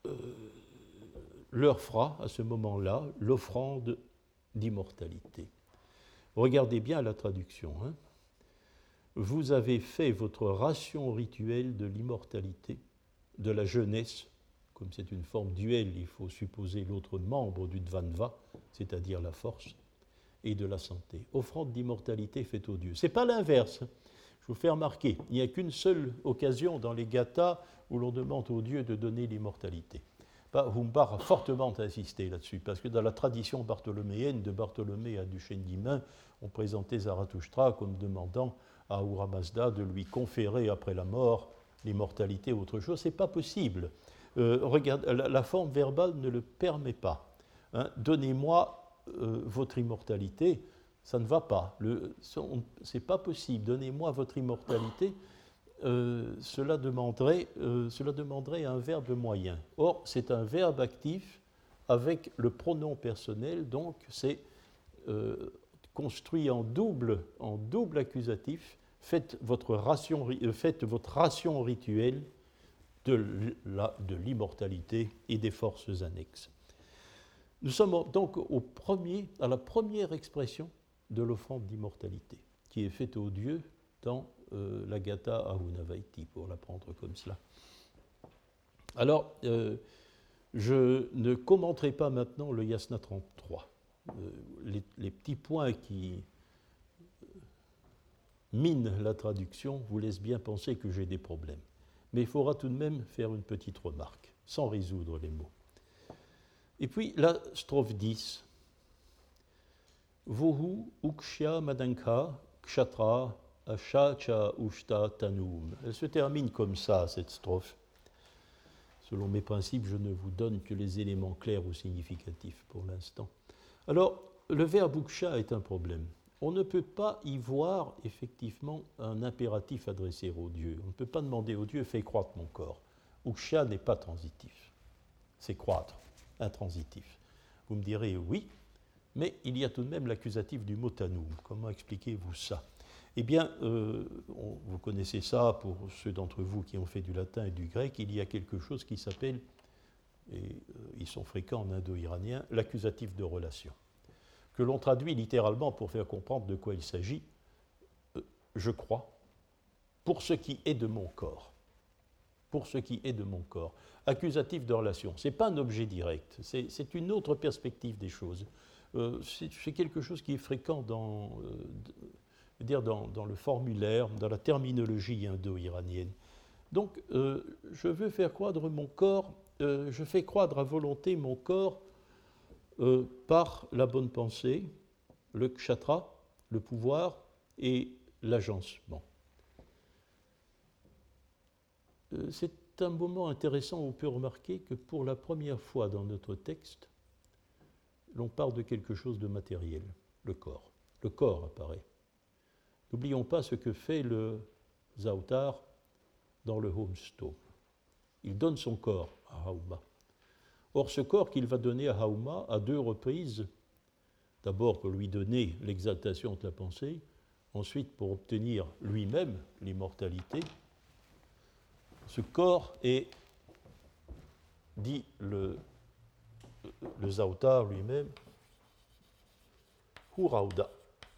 leur fera à ce moment-là l'offrande d'immortalité. Regardez bien la traduction. Hein. Vous avez fait votre ration rituelle de l'immortalité, de la jeunesse, comme c'est une forme duelle, il faut supposer l'autre membre du dvanva, c'est-à-dire la force, et de la santé. Offrande d'immortalité faite aux dieux. Ce n'est pas l'inverse. Je vous fais remarquer, il n'y a qu'une seule occasion dans les gathas où l'on demande aux dieux de donner l'immortalité. Humbar a fortement insisté là-dessus, parce que dans la tradition bartholoméenne, de Bartholomé à Duchesne-Guimain, on présentait Zarathustra comme demandant à Ahura Mazda de lui conférer après la mort l'immortalité ou autre chose. Ce n'est pas possible. Regarde, la forme verbale ne le permet pas. Hein. Donnez-moi votre immortalité, ça ne va pas. Ce n'est pas possible. Donnez-moi votre immortalité. Cela demanderait un verbe moyen. Or, c'est un verbe actif avec le pronom personnel, donc c'est construit en double accusatif. Faites votre ration rituelle de l'immortalité et des forces annexes. Nous sommes donc à la première expression de l'offrande d'immortalité, qui est faite aux dieux dans la Gatha Ahunavaiti, pour la prendre comme cela. Alors, je ne commenterai pas maintenant le Yasna 33. Les petits points qui minent la traduction vous laissent bien penser que j'ai des problèmes. Mais il faudra tout de même faire une petite remarque, sans résoudre les mots. Et puis, la strophe 10. Vohu ukshya madanka kshatra asha cha ushta tanum. Elle se termine comme ça, cette strophe. Selon mes principes, je ne vous donne que les éléments clairs ou significatifs pour l'instant. Alors, le verbe uksha est un problème. on ne peut pas y voir effectivement un impératif adressé au Dieu. On ne peut pas demander au Dieu, fais croître mon corps. Uksha n'est pas transitif, c'est croître, intransitif. Vous me direz oui, mais il y a tout de même l'accusatif du mot tanum. Comment expliquez-vous ça? Eh bien, vous connaissez ça pour ceux d'entre vous qui ont fait du latin et du grec, il y a quelque chose qui s'appelle, et ils sont fréquents en indo-iranien, l'accusatif de relation, que l'on traduit littéralement pour faire comprendre de quoi il s'agit. Je crois, pour ce qui est de mon corps. Pour ce qui est de mon corps. Accusatif de relation. Ce n'est pas un objet direct, c'est une autre perspective des choses. C'est quelque chose qui est fréquent dans le formulaire, dans la terminologie indo-iranienne. Donc, je veux faire croître mon corps, je fais croître à volonté mon corps par la bonne pensée, le kshatra, le pouvoir et l'agencement. C'est un moment intéressant où on peut remarquer que pour la première fois dans notre texte, l'on parle de quelque chose de matériel, le corps. Le corps apparaît. N'oublions pas ce que fait le Zautar dans le Homestone. Il donne son corps à Hauma. Or, ce corps qu'il va donner à Hauma à 2 reprises, d'abord pour lui donner l'exaltation de la pensée, ensuite pour obtenir lui-même l'immortalité, ce corps est, dit le Zautar lui-même, Hurauda,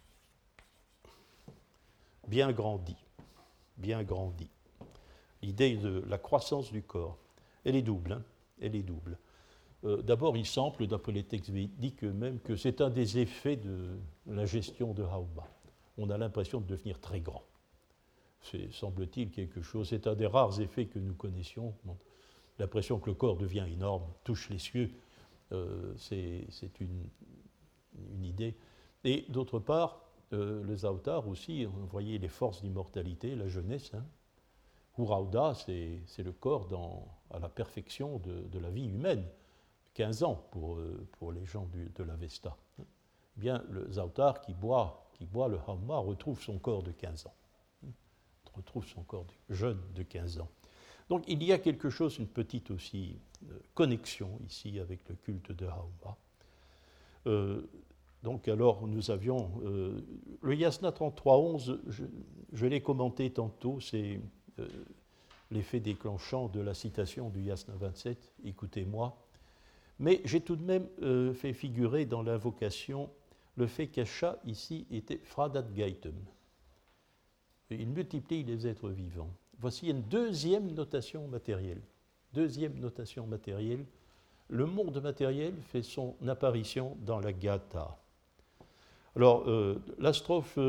bien grandi, bien grandi. L'idée de la croissance du corps, elle est double, hein, elle est double. D'abord, il semble, d'après les textes védiques eux-mêmes, que c'est un des effets de la gestion de Hauma. On a l'impression de devenir très grand. C'est, semble-t-il, quelque chose, c'est un des rares effets que nous connaissions. L'impression que le corps devient énorme, touche les cieux, c'est une idée. Et d'autre part, le Zautar aussi, vous voyez les forces d'immortalité, la jeunesse. Hein. Hurauda, c'est le corps à la perfection de la vie humaine. 15 ans pour les gens de l'Avesta. Eh bien, le Zautar qui boit le Hauma retrouve son corps de 15 ans. Retrouve son corps jeune de 15 ans. Donc il y a quelque chose, une petite aussi connexion ici avec le culte de Hauma. Donc alors nous avions le Yasna 33.11, je l'ai commenté tantôt, c'est l'effet déclenchant de la citation du Yasna 27, écoutez-moi. Mais j'ai tout de même fait figurer dans l'invocation le fait qu'Acha ici était Fradat Gaitum. Il multiplie les êtres vivants. Voici une deuxième notation matérielle. Deuxième notation matérielle. Le monde matériel fait son apparition dans la Gata. Alors, la strophe,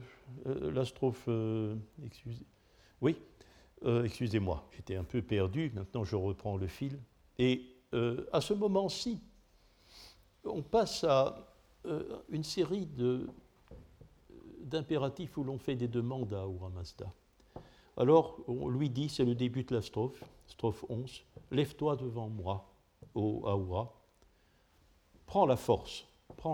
excusez-moi, j'étais un peu perdu, maintenant je reprends le fil. Et à ce moment-ci, on passe à une série d'impératifs où l'on fait des demandes à Ahura Mazda. Alors, on lui dit, c'est le début de la strophe 11, « Lève-toi devant moi, ô Ahura, prends la force. »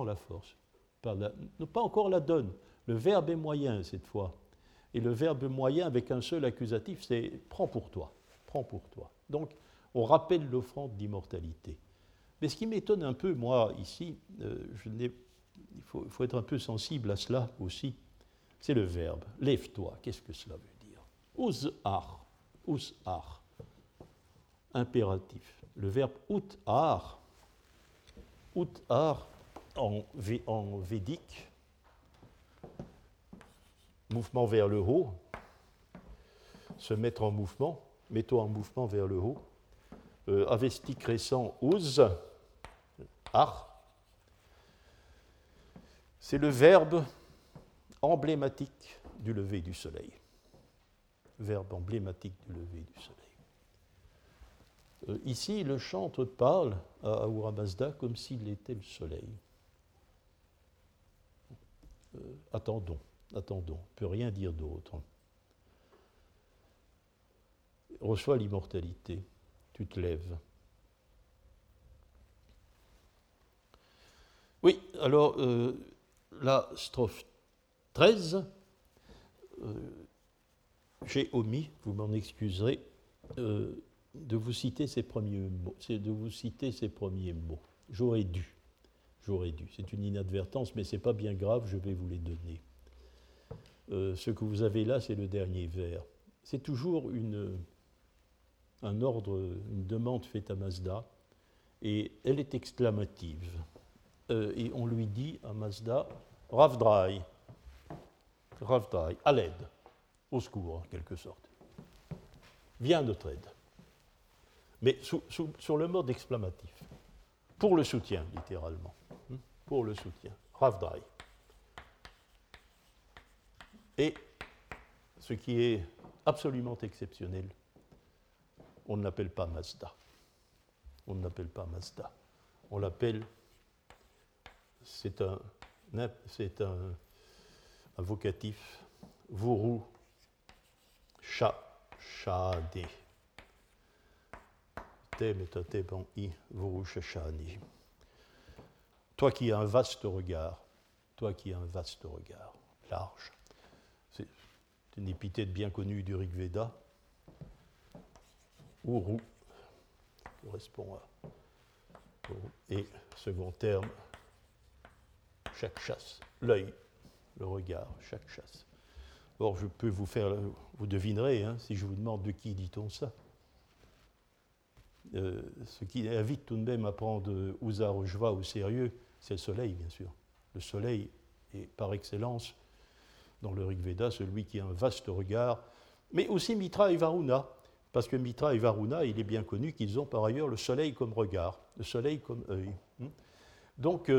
Pas encore la donne, le verbe est moyen cette fois. Et le verbe moyen avec un seul accusatif, c'est « prends pour toi ». Donc, on rappelle l'offrande d'immortalité. Mais ce qui m'étonne un peu, moi, ici, il faut être un peu sensible à cela aussi, c'est le verbe. Lève-toi, qu'est-ce que cela veut dire? Uz'ar, impératif. Le verbe ut'ar en védique, mouvement vers le haut, se mettre en mouvement, mets-toi en mouvement vers le haut. Avestique récent, ar, c'est le verbe emblématique du lever du soleil. Verbe emblématique du lever du soleil. Ici, le chantre parle à Ahura Mazda comme s'il était le soleil. Attendons, on ne peut rien dire d'autre. Reçois l'immortalité, tu te lèves. Oui, alors la strophe 13, j'ai omis, vous m'en excuserez, de vous citer ces premiers mots. J'aurais dû. C'est une inadvertance, mais ce n'est pas bien grave, je vais vous les donner. Ce que vous avez là, c'est le dernier vers. C'est toujours un ordre, une demande faite à Mazda, et elle est exclamative. Et on lui dit à Mazda, Ravdrai, à l'aide, au secours, en quelque sorte. Viens à notre aide. Mais sur le mode exclamatif. Pour le soutien, littéralement. Pour le soutien. Ravdrai. Et ce qui est absolument exceptionnel, on ne l'appelle pas Mazda. On l'appelle, c'est un vocatif, Vuru Shashade. Toi qui as un vaste regard, large. C'est une épithète bien connue du Rig Veda. Uru correspond à et second terme, chaque chasse, l'œil, le regard, chaque chasse. Or, je peux vous devinerez, si je vous demande de qui dit-on ça. Ce qui invite tout de même à prendre Uza Rojva au sérieux, c'est le soleil, bien sûr. Le soleil est par excellence, dans le Rig Veda, celui qui a un vaste regard, mais aussi Mitra et Varuna, parce que Mitra et Varuna, il est bien connu qu'ils ont par ailleurs le soleil comme regard, le soleil comme œil. Donc,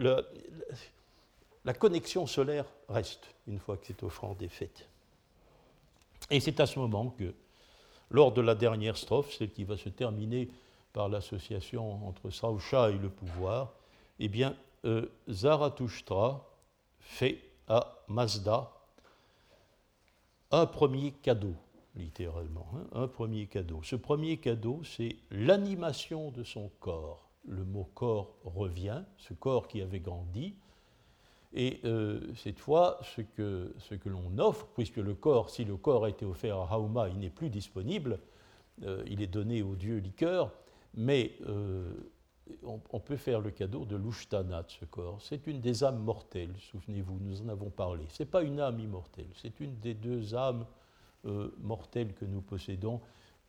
la connexion solaire reste, une fois que cette offrande est faite. Et c'est à ce moment que, lors de la dernière strophe, celle qui va se terminer par l'association entre Srausha et le pouvoir, eh bien, Zarathoustra fait à Mazda un premier cadeau, littéralement. Un premier cadeau. Ce premier cadeau, c'est l'animation de son corps. Le mot corps revient, ce corps qui avait grandi. Et cette fois, ce que l'on offre, puisque le corps, si le corps a été offert à Hauma, il n'est plus disponible, il est donné au dieu liqueur, mais on peut faire le cadeau de l'Ushtanat, ce corps. C'est une des âmes mortelles, souvenez-vous, nous en avons parlé. Ce n'est pas une âme immortelle, c'est une des deux âmes mortelles que nous possédons.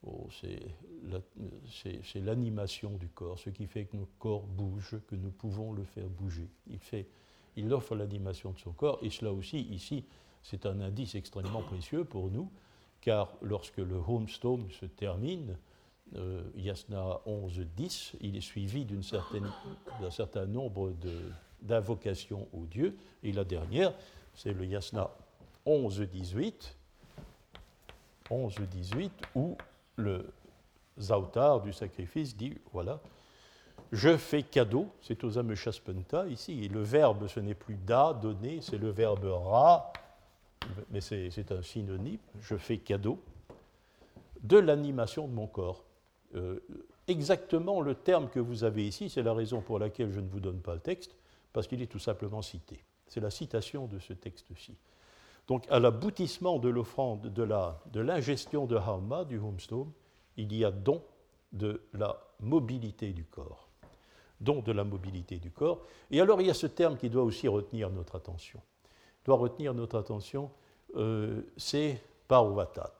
C'est l'animation du corps, ce qui fait que notre corps bouge, que nous pouvons le faire bouger. Il offre l'animation de son corps, et cela aussi, ici, c'est un indice extrêmement précieux pour nous, car lorsque le Homestome se termine, Yasna 11.10, il est suivi d'un certain nombre d'invocations aux dieux, et la dernière, c'est le Yasna 11.18, où le Zautar du sacrifice dit, voilà, je fais cadeau, c'est aux Ameshaspenta ici, et le verbe, ce n'est plus da, donner, c'est le verbe ra, mais c'est un synonyme, je fais cadeau, de l'animation de mon corps. Exactement le terme que vous avez ici, c'est la raison pour laquelle je ne vous donne pas le texte, parce qu'il est tout simplement cité. C'est la citation de ce texte-ci. Donc, à l'aboutissement de l'offrande, de l'ingestion de Hauma, du Homestome, il y a don de la mobilité du corps. Don de la mobilité du corps. Et alors, il y a ce terme qui doit aussi retenir notre attention. C'est parvatat.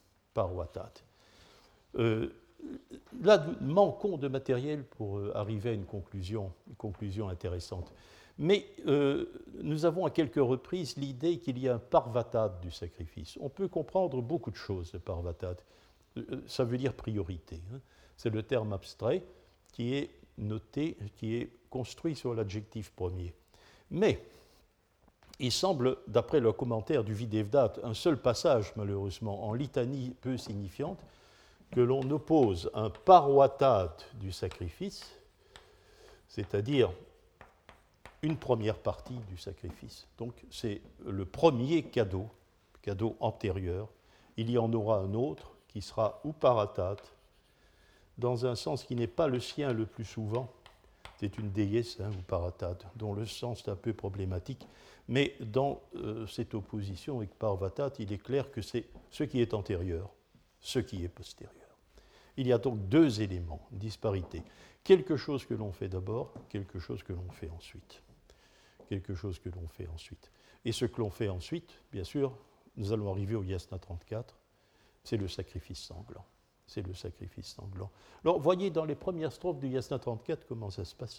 Là, nous manquons de matériel pour arriver à une conclusion intéressante. Mais nous avons à quelques reprises l'idée qu'il y a un parvatat du sacrifice. On peut comprendre beaucoup de choses, le parvatat. Ça veut dire priorité. C'est le terme abstrait qui est noté, qui est construit sur l'adjectif premier. Mais il semble, d'après le commentaire du Videvdat, un seul passage, malheureusement, en litanie peu signifiante, que l'on oppose un parvatat du sacrifice, c'est-à-dire une première partie du sacrifice. Donc c'est le premier cadeau antérieur. Il y en aura un autre qui sera uparatat, dans un sens qui n'est pas le sien le plus souvent. C'est une déesse, uparatat, dont le sens est un peu problématique. Mais dans cette opposition avec Parvatat, il est clair que c'est ce qui est antérieur, ce qui est postérieur. Il y a donc deux éléments, disparité. Quelque chose que l'on fait d'abord, quelque chose que l'on fait ensuite. Quelque chose que l'on fait ensuite. Et ce que l'on fait ensuite, bien sûr, nous allons arriver au Yasna 34, c'est le sacrifice sanglant. C'est le sacrifice sanglant. Alors, voyez dans les premières strophes du Yasna 34 comment ça se passe.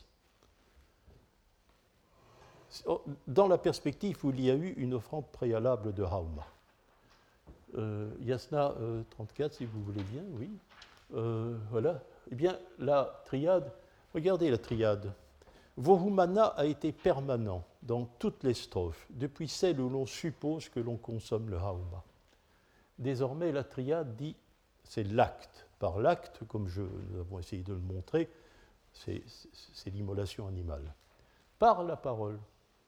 Dans la perspective où il y a eu une offrande préalable de Hauma. Yasna 34, si vous voulez bien, oui. Voilà. Eh bien, la triade, regardez la triade. Vohumana a été permanent dans toutes les strophes, depuis celle où l'on suppose que l'on consomme le Hauma. Désormais, la triade dit c'est l'acte. Par l'acte, comme nous avons essayé de le montrer, c'est l'immolation animale. Par la parole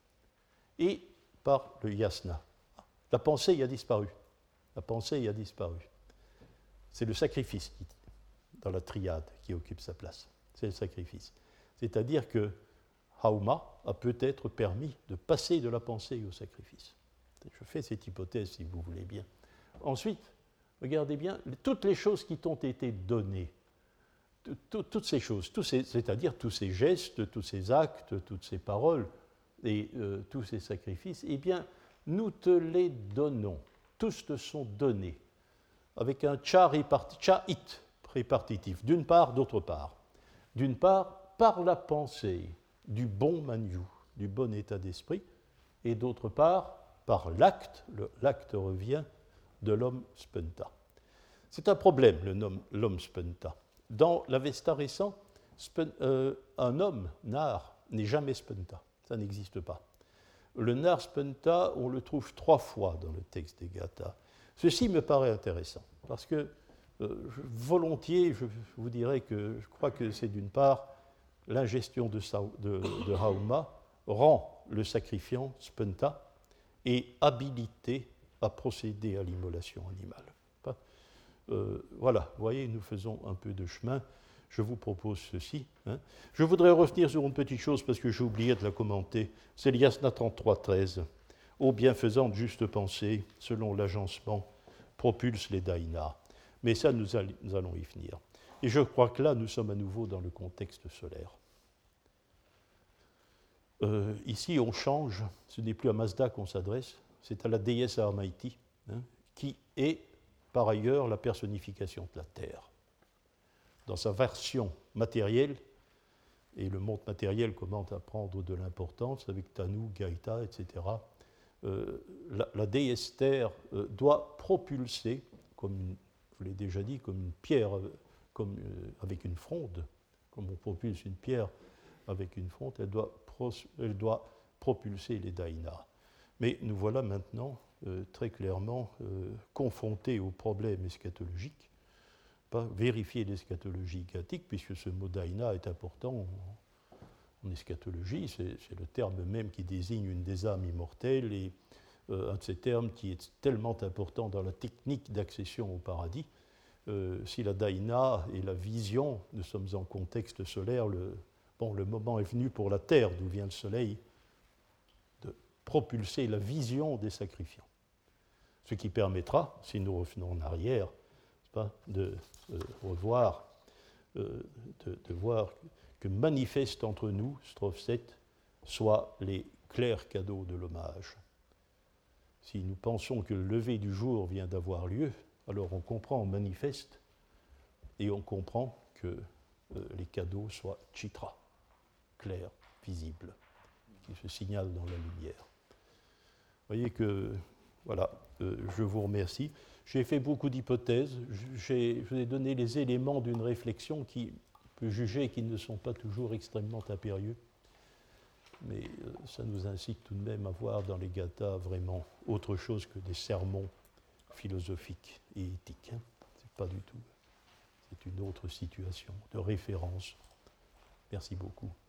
et par le yasna. La pensée y a disparu. La pensée y a disparu. C'est le sacrifice dans la triade qui occupe sa place. C'est le sacrifice. C'est-à-dire que Hauma a peut-être permis de passer de la pensée au sacrifice. Je fais cette hypothèse si vous voulez bien. Ensuite, regardez bien, toutes les choses qui t'ont été données, toutes ces choses, c'est-à-dire tous ces gestes, tous ces actes, toutes ces paroles et tous ces sacrifices, eh bien, nous te les donnons. Tous te sont donnés, avec un cha-it répartitif, d'une part, d'autre part. D'une part, par la pensée du bon manyu, du bon état d'esprit, et d'autre part, par l'acte, l'acte revient de l'homme spenta. C'est un problème, l'homme spenta. Dans l'Avesta récent, un homme, nar, n'est jamais spenta. Ça n'existe pas. Le nar spenta, on le trouve 3 fois dans le texte des Gathas. Ceci me paraît intéressant, parce que volontiers, je vous dirais que je crois que c'est d'une part l'ingestion de Hauma rend le sacrifiant spenta et habilité à procéder à l'immolation animale. Voilà, vous voyez, nous faisons un peu de chemin. Je vous propose ceci. Je voudrais revenir sur une petite chose parce que j'ai oublié de la commenter. C'est le Yasna 33-13. Ô bienfaisante juste pensée, selon l'agencement, propulse les daïnas. Mais ça, nous allons y venir. Et je crois que là, nous sommes à nouveau dans le contexte solaire. Ici, on change. Ce n'est plus à Mazda qu'on s'adresse, c'est à la déesse Armaïti, qui est par ailleurs la personnification de la Terre. Dans sa version matérielle, et le monde matériel commence à prendre de l'importance avec Tanu, Gaïta, etc., la déesse Terre doit propulser, comme je l'ai déjà dit, comme une pierre, avec une fronde, comme on propulse une pierre avec une fronde, elle doit propulser les daïnas. Mais nous voilà maintenant très clairement confrontés au problème eschatologique, pas vérifier l'eschatologie gathique, puisque ce mot daïna est important en eschatologie, c'est le terme même qui désigne une des âmes immortelles, et un de ces termes qui est tellement important dans la technique d'accession au paradis. Si la daïna est la vision, nous sommes en contexte solaire, le moment est venu pour la Terre, d'où vient le soleil, de propulser la vision des sacrifiants. Ce qui permettra, si nous revenons en arrière, de voir que manifeste entre nous, strophe 7, soit les clairs cadeaux de l'hommage. Si nous pensons que le lever du jour vient d'avoir lieu, alors on comprend, on manifeste, et on comprend que les cadeaux soient chitra, clairs, visibles, qui se signalent dans la lumière. Vous voyez que, voilà, je vous remercie. J'ai fait beaucoup d'hypothèses, je vous ai donné les éléments d'une réflexion qui peut juger qu'ils ne sont pas toujours extrêmement impérieux, mais ça nous incite tout de même à voir dans les Gathas vraiment autre chose que des sermons philosophiques et éthiques. C'est pas du tout. C'est une autre situation de référence. Merci beaucoup.